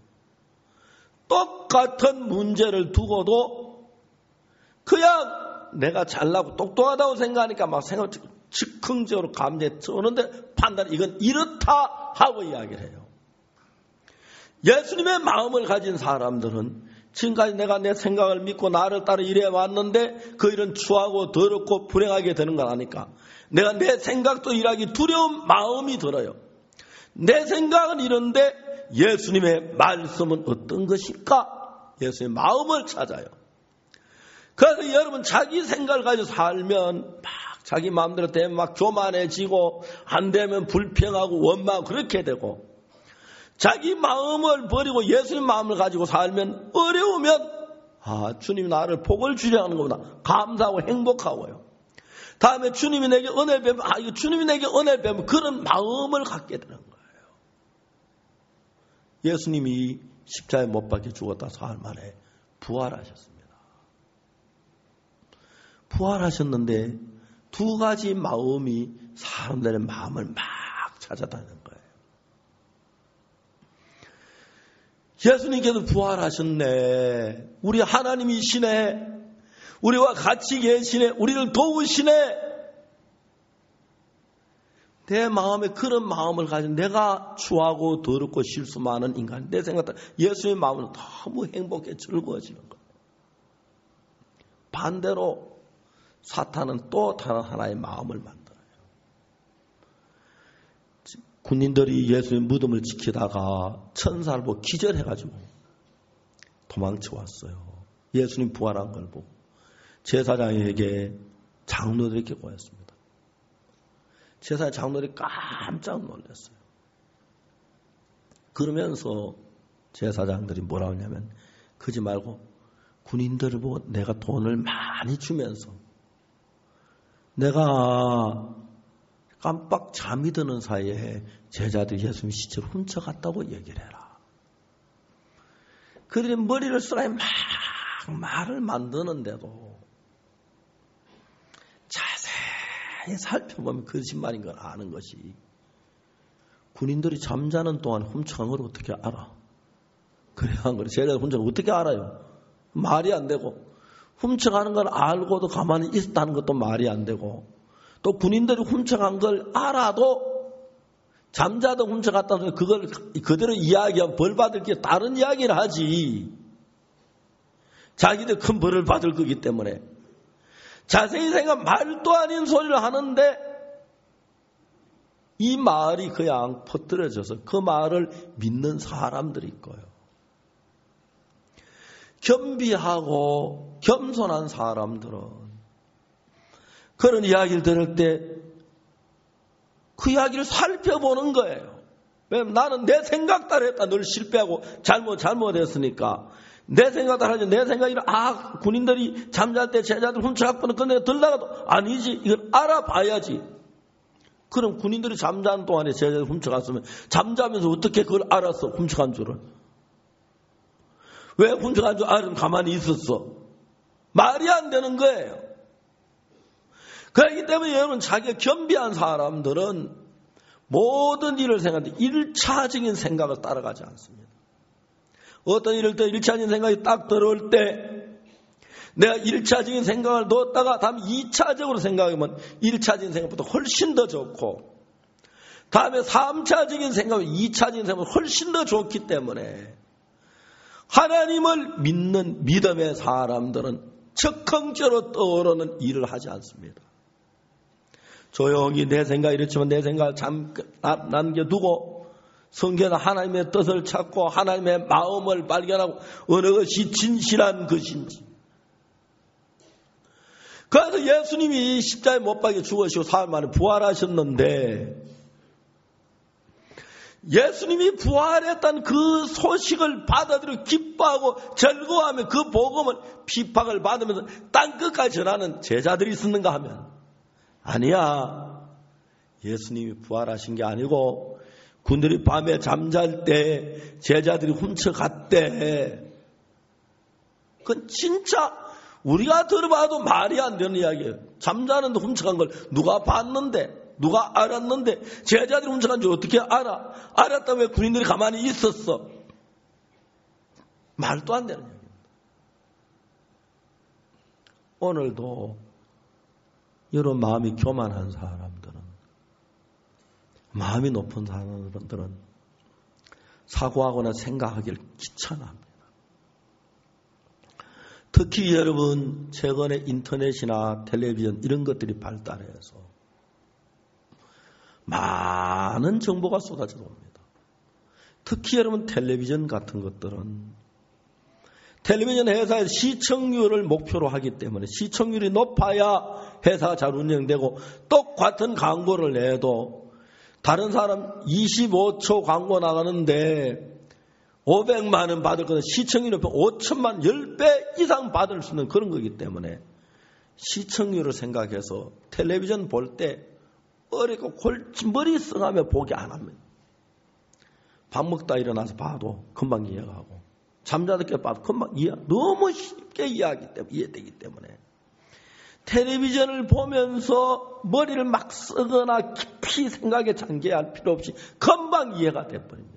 똑같은 문제를 두고도 그냥 내가 잘나고 똑똑하다고 생각하니까 막 즉흥적으로 감정에 떠오르는데 판단 이건 이렇다 하고 이야기를 해요. 예수님의 마음을 가진 사람들은 지금까지 내가 내 생각을 믿고 나를 따라 일해 왔는데 그 일은 추하고 더럽고 불행하게 되는 걸 아니까 내가 내 생각도 일하기 두려운 마음이 들어요. 내 생각은 이런데 예수님의 말씀은 어떤 것일까? 예수님의 마음을 찾아요. 그래서 여러분 자기 생각을 가지고 살면 막 자기 마음대로 되면 막 교만해지고 안 되면 불평하고 원망하고 그렇게 되고 자기 마음을 버리고 예수님 마음을 가지고 살면 어려우면 주님 나를 복을 주려 하는 것보다 감사하고 행복하고요. 다음에 주님이 내게 은혜를 베면, 이거 주님이 내게 은혜를 베면 그런 마음을 갖게 되는 거예요. 예수님이 십자가에 못 박혀 죽었다 사흘 만에 부활하셨습니다. 부활하셨는데 두 가지 마음이 사람들의 마음을 막 찾아다니는 거예요. 예수님께서 부활하셨네. 우리 하나님이시네. 우리와 같이 계시네. 우리를 도우시네. 내 마음에 그런 마음을 가진 내가 추하고 더럽고 실수 많은 인간, 내 생각보다 예수의 마음은 너무 행복해 즐거워지는 거예요. 반대로 사탄은 또 다른 하나의 마음을 만들어요. 군인들이 예수의 무덤을 지키다가 천사를 보고 기절해가지고 도망쳐 왔어요. 예수님 부활한 걸 보고 제사장에게 장로들에게 보였습니다. 제사장 장로들이 깜짝 놀랐어요. 그러면서 제사장들이 뭐라고 하냐면, 그러지 말고 군인들을 보고 내가 돈을 많이 주면서 내가 깜빡 잠이 드는 사이에 제자들이 예수님 시체를 훔쳐갔다고 얘기를 해라. 그들이 머리를 쓰라니 막 말을 만드는데도 자세히 살펴보면 거짓말인 걸 아는 것이, 군인들이 잠자는 동안 훔쳐간 걸 어떻게 알아? 그래 한 거예요. 제자들 훔쳐간 걸 어떻게 알아요? 말이 안 되고, 훔쳐가는 걸 알고도 가만히 있었다는 것도 말이 안 되고, 또 군인들이 훔쳐간 걸 알아도 잠자도 훔쳐갔다는 걸 그걸 그대로 이야기하면 벌 받을 게 다른 이야기를 하지. 자기들 큰 벌을 받을 거기 때문에 자세히 생각 말도 아닌 소리를 하는데 이 말이 그냥 퍼뜨려져서 그 말을 믿는 사람들이 있고요. 겸비하고 겸손한 사람들은 그런 이야기를 들을 때 그 이야기를 살펴보는 거예요. 왜냐면 나는 내 생각 따라 했다. 늘 실패하고 잘못했으니까. 내 생각 따라 하지. 내 생각이 군인들이 잠잘 때 제자들 훔쳐갔구나. 근데 들다가도 아니지. 이걸 알아봐야지. 그럼 군인들이 잠자는 동안에 제자들 훔쳐갔으면 잠자면서 어떻게 그걸 알았어? 훔쳐간 줄을. 왜 훔쳐간 줄 알면 가만히 있었어? 말이 안 되는 거예요. 그렇기 때문에 여러분, 자기가 겸비한 사람들은 모든 일을 생각하는데 1차적인 생각을 따라가지 않습니다. 어떤 일을 때 1차적인 생각이 딱 들어올 때 내가 1차적인 생각을 넣었다가 다음 2차적으로 생각하면 1차적인 생각보다 훨씬 더 좋고, 다음에 3차적인 생각은 2차적인 생각보다 훨씬 더 좋기 때문에 하나님을 믿는 믿음의 사람들은 적극적으로 떠오르는 일을 하지 않습니다. 조용히 내 생각 이렇지만 내 생각을 남겨두고 성경은 하나님의 뜻을 찾고 하나님의 마음을 발견하고 어느 것이 진실한 것인지. 그래서 예수님이 십자가에 못 박혀 죽으시고 사흘 만에 부활하셨는데, 예수님이 부활했다는 그 소식을 받아들이고 기뻐하고 즐거워하며 그 복음을 핍박을 받으면서 땅끝까지 전하는 제자들이 있었는가 하면 아니야. 예수님이 부활하신 게 아니고 군들이 밤에 잠잘 때 제자들이 훔쳐갔대. 그건 진짜 우리가 들어봐도 말이 안 되는 이야기예요. 잠자는데 훔쳐간 걸 누가 봤는데, 누가 알았는데, 제자들이 훔쳐간 줄 어떻게 알아? 알았다면 왜 군인들이 가만히 있었어? 말도 안 되는 이야기입니다. 오늘도 여러 마음이 교만한 사람들은, 마음이 높은 사람들은 사고하거나 생각하기를 귀찮아합니다. 특히 여러분, 최근에 인터넷이나 텔레비전 이런 것들이 발달해서 많은 정보가 쏟아져 옵니다. 특히 여러분, 텔레비전 같은 것들은 텔레비전 회사의 시청률을 목표로 하기 때문에 시청률이 높아야 회사가 잘 운영되고, 똑같은 광고를 내도 다른 사람 25초 광고 나가는데 500만 원 받을 거는 시청률이 높으면 5천만 10배 이상 받을 수 있는 그런 거기 때문에 시청률을 생각해서 텔레비전 볼 때 어리고 골머리 써가며 보기 안 합니다. 밥 먹다 일어나서 봐도 금방 이해가고 잠자늦게 봐도 금방 너무 쉽게 이해되기 때문에 텔레비전을 보면서 머리를 막 쓰거나 깊이 생각에 잠겨할 필요 없이 금방 이해가 돼버립니다.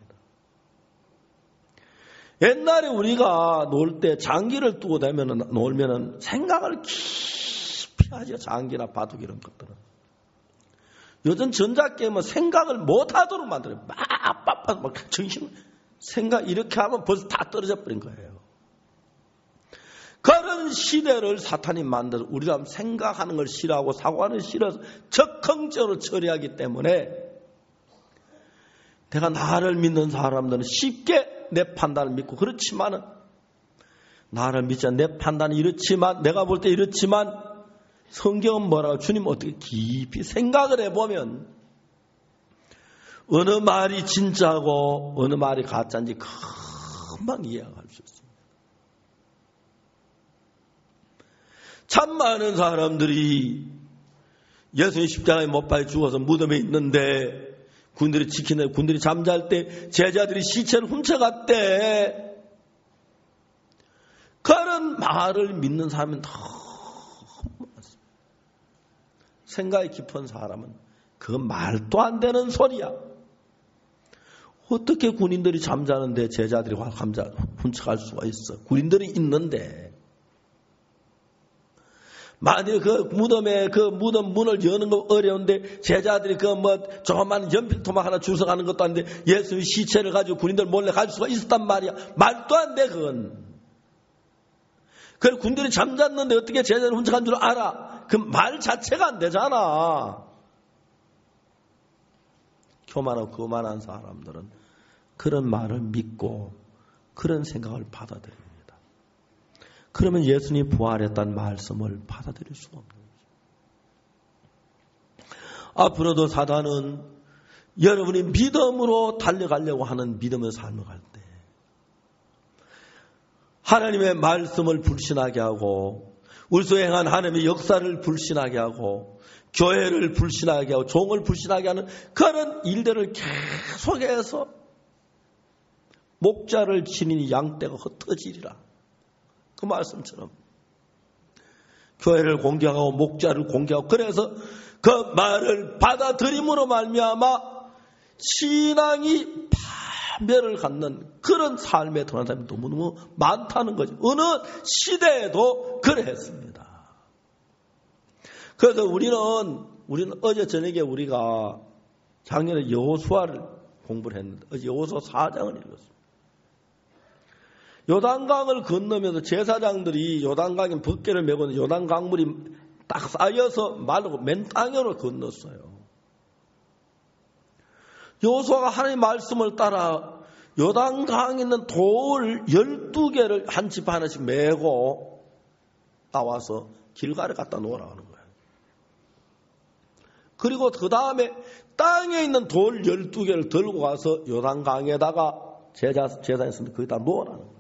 옛날에 우리가 놀 때 장기를 두고 놀면은 생각을 깊이 하죠. 장기나 바둑 이런 것들은. 요즘 전자게임은 생각을 못하도록 만들어요. 막 정신 생각 이렇게 하면 벌써 다 떨어져 버린 거예요. 그런 시대를 사탄이 만들어 우리가 생각하는 걸 싫어하고 사고하는 걸 싫어서 적극적으로 처리하기 때문에 내가 나를 믿는 사람들은 쉽게 내 판단을 믿고 그렇지만은 나를 믿지 않는 내 판단이 이렇지만 내가 볼 때 이렇지만 성경은 뭐라고 주님 어떻게 깊이 생각을 해보면 어느 말이 진짜고 어느 말이 가짜인지 금방 이해할 수 있습니다. 참 많은 사람들이 예수님 십자가에 못 박혀 죽어서 무덤에 있는데 군들이 지키는 군들이 잠잘 때 제자들이 시체를 훔쳐갔대. 그런 말을 믿는 사람은 너무 많습니다. 생각이 깊은 사람은 그 말도 안 되는 소리야. 어떻게 군인들이 잠자는데 제자들이 훔쳐갈 수가 있어? 군인들이 있는데. 만일 그 무덤에 그 무덤 문을 여는 거 어려운데 제자들이 조그만 연필 토막 하나 주워가는 것도 아닌데 예수의 시체를 가지고 군인들 몰래 갈 수가 있었단 말이야. 말도 안 돼 그건. 그래서 군인들이 잠잤는데 어떻게 제자를 훔쳐간 줄 알아? 그 말 자체가 안 되잖아. 교만하고 거만한 사람들은 그런 말을 믿고 그런 생각을 받아들입니다. 그러면 예수님이 부활했다는 말씀을 받아들일 수가 없는 거죠. 앞으로도 사단은 여러분이 믿음으로 달려가려고 하는 믿음의 삶을 갈 때 하나님의 말씀을 불신하게 하고 우리 속에 행한 하나님의 역사를 불신하게 하고 교회를 불신하게 하고 종을 불신하게 하는 그런 일들을 계속해서 목자를 지니니 양떼가 흩어지리라. 그 말씀처럼 교회를 공격하고 목자를 공격하고 그래서 그 말을 받아들임으로 말미암아 신앙이 파멸을 갖는 그런 삶에 들어간 사람이 너무너무 많다는 거죠. 어느 시대에도 그랬습니다. 그래서 우리는 어제 저녁에 우리가 작년에 여호수아를 공부를 했는데 어제 여호수아 4장을 읽었습니다. 요단강을 건너면서 제사장들이 요단강에 벗개를 메고 요단강물이 딱 쌓여서 마르고 맨 땅으로 건넜어요. 여호수아가 하나님의 말씀을 따라 요단강에 있는 돌 12개를 한 집 하나씩 메고 나와서 길가를 갖다 놓으라고 하는 거예요. 그리고 그 다음에 땅에 있는 돌 12개를 들고 가서 요단강에다가 제사장이 거기다 놓으라는 거예요.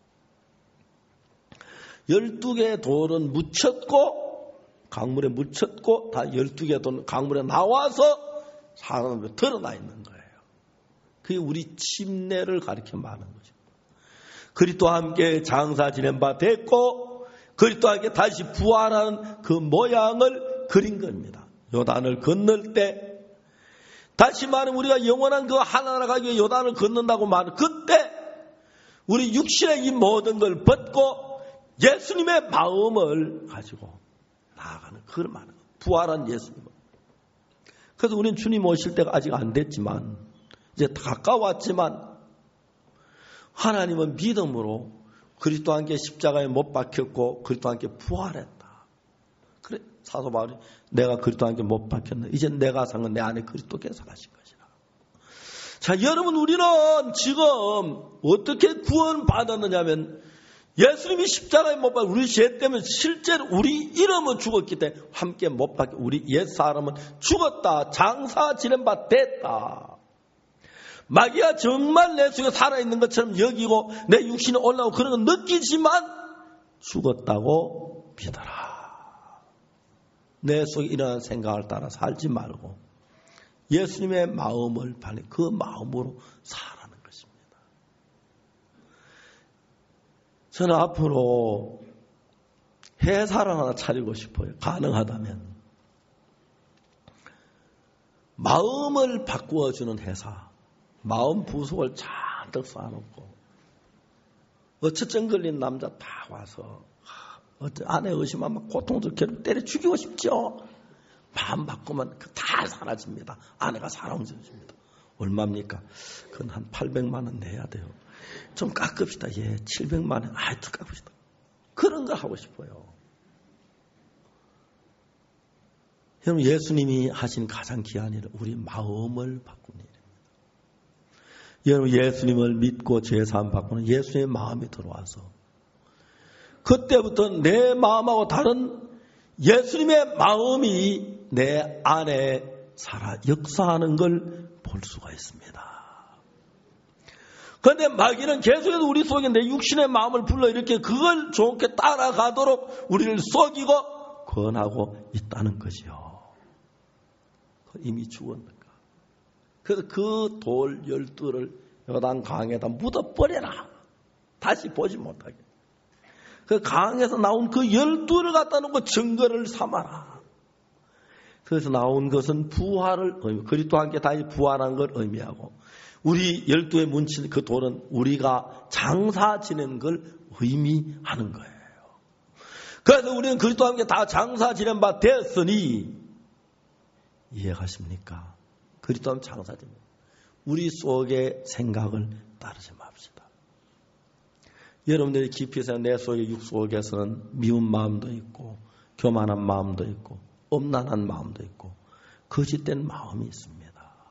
12개의 돌은 묻혔고 강물에 묻혔고 다 12개의 돌은 강물에 나와서 사람들이 드러나 있는 거예요. 그게 우리 침례를 가리켜 말하는 거죠. 그리스도와 함께 장사 지낸 바 됐고 그리스도와 함께 다시 부활하는 그 모양을 그린 겁니다. 요단을 건널 때 다시 말하면 우리가 영원한 그 하나나라 가기 위해 요단을 건넌다고 말하는 그때 우리 육신의 이 모든 걸 벗고 예수님의 마음을 가지고 나아가는 그걸 말하는 거예요. 부활한 예수님. 그래서 우리는 주님 오실 때가 아직 안 됐지만 이제 가까웠지만 하나님은 믿음으로 그리스도와 함께 십자가에 못 박혔고 그리스도와 함께 부활했다. 그래 사도 바울이 내가 그리스도와 함께 못 박혔네. 이제 내가 산 건 내 안에 그리스도께서 사신 것이라. 자, 여러분 우리는 지금 어떻게 구원받았느냐면 예수님이 십자가에 못 박혀 우리 죄 때문에 실제로 우리 이름은 죽었기 때문에 함께 못 박혀 우리 옛사람은 죽었다. 장사 지낸 바 됐다. 마귀가 정말 내 속에 살아있는 것처럼 여기고 내 육신이 올라오고 그런 건 느끼지만 죽었다고 믿어라. 내 속에 일어나는 생각을 따라 살지 말고 예수님의 마음을 받는 그 마음으로 살아가는 것입니다. 저는 앞으로 회사를 하나 차리고 싶어요. 가능하다면. 마음을 바꾸어주는 회사. 마음 부속을 잔뜩 쌓아놓고 어처증 걸린 남자 다 와서 아내 의심하면 고통도 괴롭 때려 죽이고 싶죠. 마음 바꾸면 다 사라집니다. 아내가 사랑스러워집니다. 얼마입니까? 그건 한 800만 원 내야 돼요. 좀 깎읍시다. 예, 700만 원. 또 깎읍시다. 그런 거 하고 싶어요. 여러분, 예수님이 하신 가장 귀한 일은 우리 마음을 바꾸는 일입니다. 여러분, 예수님을 믿고 죄사함 받고는 예수님의 마음이 들어와서 그때부터 내 마음하고 다른 예수님의 마음이 내 안에 살아 역사하는 걸 볼 수가 있습니다. 그런데 마귀는 계속해서 우리 속에 내 육신의 마음을 불러일으켜 그걸 좋게 따라가도록 우리를 속이고 권하고 있다는 것이요. 이미 죽었는가. 그래서 그 돌 12를 요단 강에다 묻어버려라. 다시 보지 못하게. 그 강에서 나온 그 12를 갖다 놓고 증거를 삼아라. 그래서 나온 것은 부활을 그리스도와 함께 다시 부활한 걸 의미하고 우리 12에 뭉친 그 돌은 우리가 장사 지낸 걸 의미하는 거예요. 그래서 우리는 그리스도와 함께 다 장사 지낸 바 되었으니 이해가십니까? 그리스도와 함께 장사 지낸 우리 속의 생각을 따르지 맙시다. 여러분들이 깊이 생각 내 속의 육 속에서는 미운 마음도 있고 교만한 마음도 있고 엄난한 마음도 있고 거짓된 마음이 있습니다.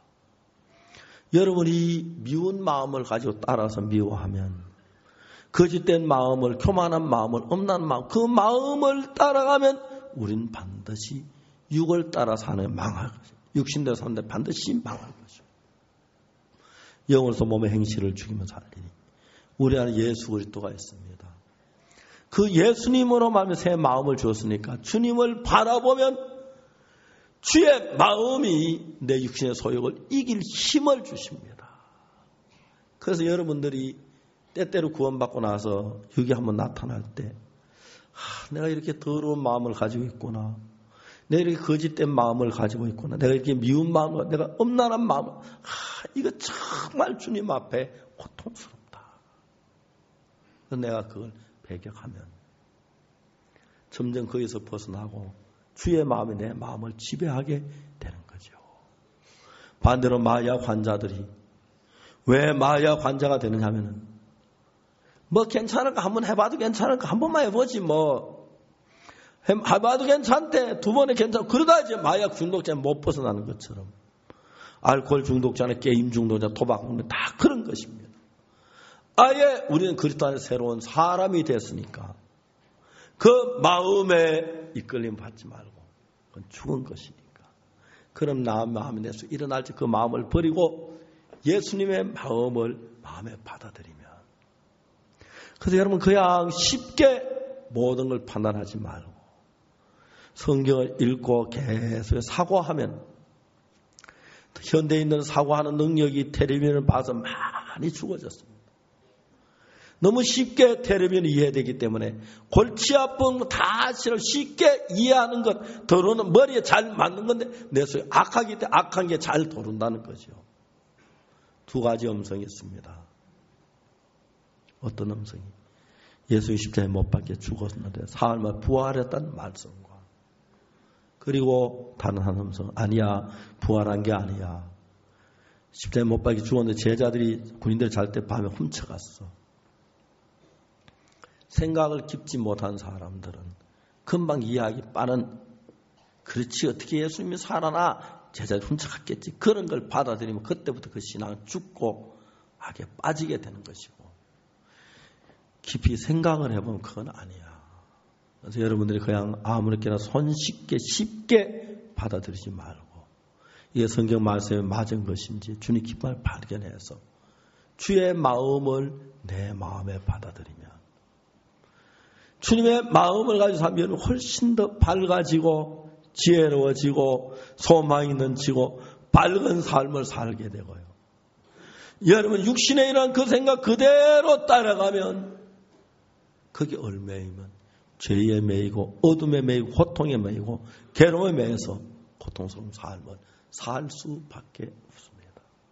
여러분이 미운 마음을 가지고 따라서 미워하면 거짓된 마음을 교만한 마음을 엄난한 마음 그 마음을 따라가면 우린 반드시 육을 따라 사는 망할 것입니다. 육신대로 사는데 반드시 망할 것입니다. 영으로서 몸의 행실을 죽이며 살리니 우리 안에 예수 그리스도가 있습니다. 그 예수님으로 말하며 새 마음을 주었으니까 주님을 바라보면 주의 마음이 내 육신의 소욕을 이길 힘을 주십니다. 그래서 여러분들이 때때로 구원받고 나서 육이 한번 나타날 때 내가 이렇게 더러운 마음을 가지고 있구나. 내가 이렇게 거짓된 마음을 가지고 있구나. 내가 이렇게 미운 마음을 내가 엄난한 마음을 이거 정말 주님 앞에 고통스럽다. 내가 그걸 배격하면 점점 거기서 벗어나고 주의 마음이 내 마음을 지배하게 되는 거죠. 반대로 마약 환자들이 왜 마약 환자가 되느냐 하면은 뭐 괜찮을까 한번 해봐도 괜찮을까 한 번만 해보지 뭐 해봐도 괜찮대 두 번에 괜찮고 그러다 이제 마약 중독자는 못 벗어나는 것처럼 알코올 중독자나 게임 중독자 도박 중독자 다 그런 것입니다. 아예 우리는 그리스도 안에 새로운 사람이 됐으니까 그 마음에 이끌림 받지 말고 그건 죽은 것이니까 그럼 나 마음이 내서 일어날 때 그 마음을 버리고 예수님의 마음을 마음에 받아들이면 그래서 여러분 그냥 쉽게 모든 걸 판단하지 말고 성경을 읽고 계속 사고하면 현대인들은 사고하는 능력이 텔레비전을 봐서 많이 죽어졌습니다. 너무 쉽게 텔레비전이 이해되기 때문에 골치 아픈 다 싫어 쉽게 이해하는 것 더러는 머리에 잘 맞는 건데 내 속에 악하기 때문에 악한 게 잘 도른다는 거죠. 두 가지 음성이 있습니다. 어떤 음성이? 예수의 십자가에 못 박혀 죽었는데 사흘 만에 부활했다는 말씀과 그리고 다른 한 음성 아니야 부활한 게 아니야. 십자가에 못 박혀 죽었는데 제자들이 군인들 잘 때 밤에 훔쳐갔어. 생각을 깊지 못한 사람들은 금방 이해하기 빠른 그렇지 어떻게 예수님이 살아나 제자들이 훔쳐갔겠지 그런 걸 받아들이면 그때부터 그 신앙은 죽고 악에 빠지게 되는 것이고 깊이 생각을 해보면 그건 아니야. 그래서 여러분들이 그냥 아무렇게나 손쉽게 쉽게 받아들이지 말고 이게 성경 말씀에 맞은 것인지 주님 기쁨을 발견해서 주의 마음을 내 마음에 받아들이면 주님의 마음을 가지고 살면 훨씬 더 밝아지고 지혜로워지고 소망이 넘치고 밝은 삶을 살게 되고요. 여러분 육신에 일어난 그 생각 그대로 따라가면 그게 얼매이면 죄에 매이고 어둠에 매이고 고통에 매이고 괴로움에 매여서 고통스러운 삶을 살 수밖에 없습니다.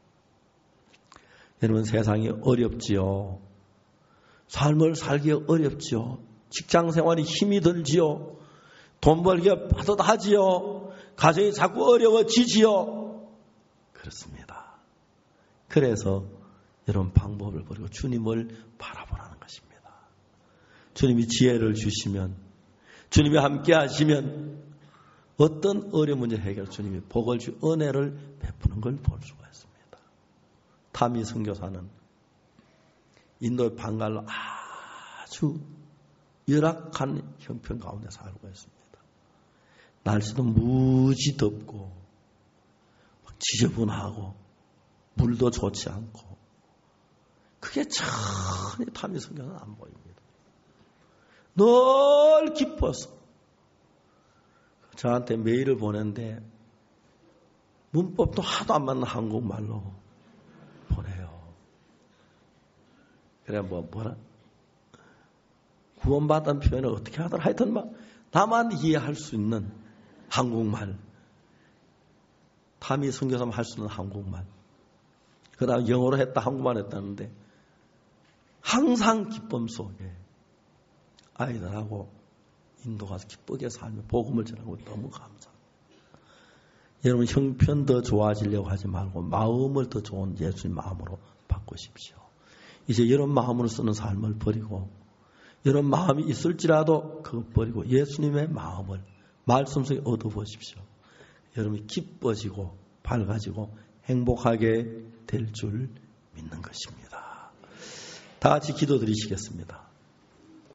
여러분 세상이 어렵지요. 삶을 살기 어렵지요. 직장생활이 힘이 들지요. 돈 벌기가 빠듯하지요. 가정이 자꾸 어려워지지요. 그렇습니다. 그래서 여러분 방법을 버리고 주님을 바라보라는 것입니다. 주님이 지혜를 주시면, 주님이 함께 하시면 어떤 어려운 문제 해결 주님이 복을 주 은혜를 베푸는 걸 볼 수가 있습니다. 타미 선교사는 인도의 방갈로 아주 열악한 형편 가운데 살고 있습니다. 날씨도 무지 덥고 지저분하고 물도 좋지 않고 그게 전혀 타미 선교사는 안 보입니다. 늘 기뻐서 저한테 메일을 보냈는데 문법도 하도 안 맞는 한국말로 보내요. 그래 뭐라 구원받은 표현을 어떻게 하더라 하여튼 막 나만 이해할 수 있는 한국말, 타미 선교사만 할 수 있는 한국말, 그 다음 영어로 했다 한국말 했다는데 항상 기쁨 속에 아이들하고 인도 가서 기쁘게 살며 복음을 전하고 너무 감사합니다. 여러분 형편 더 좋아지려고 하지 말고 마음을 더 좋은 예수님 마음으로 바꾸십시오. 이제 이런 마음으로 쓰는 삶을 버리고 이런 마음이 있을지라도 그거 버리고 예수님의 마음을 말씀 속에 얻어보십시오. 여러분이 기뻐지고 밝아지고 행복하게 될 줄 믿는 것입니다. 다 같이 기도드리시겠습니다.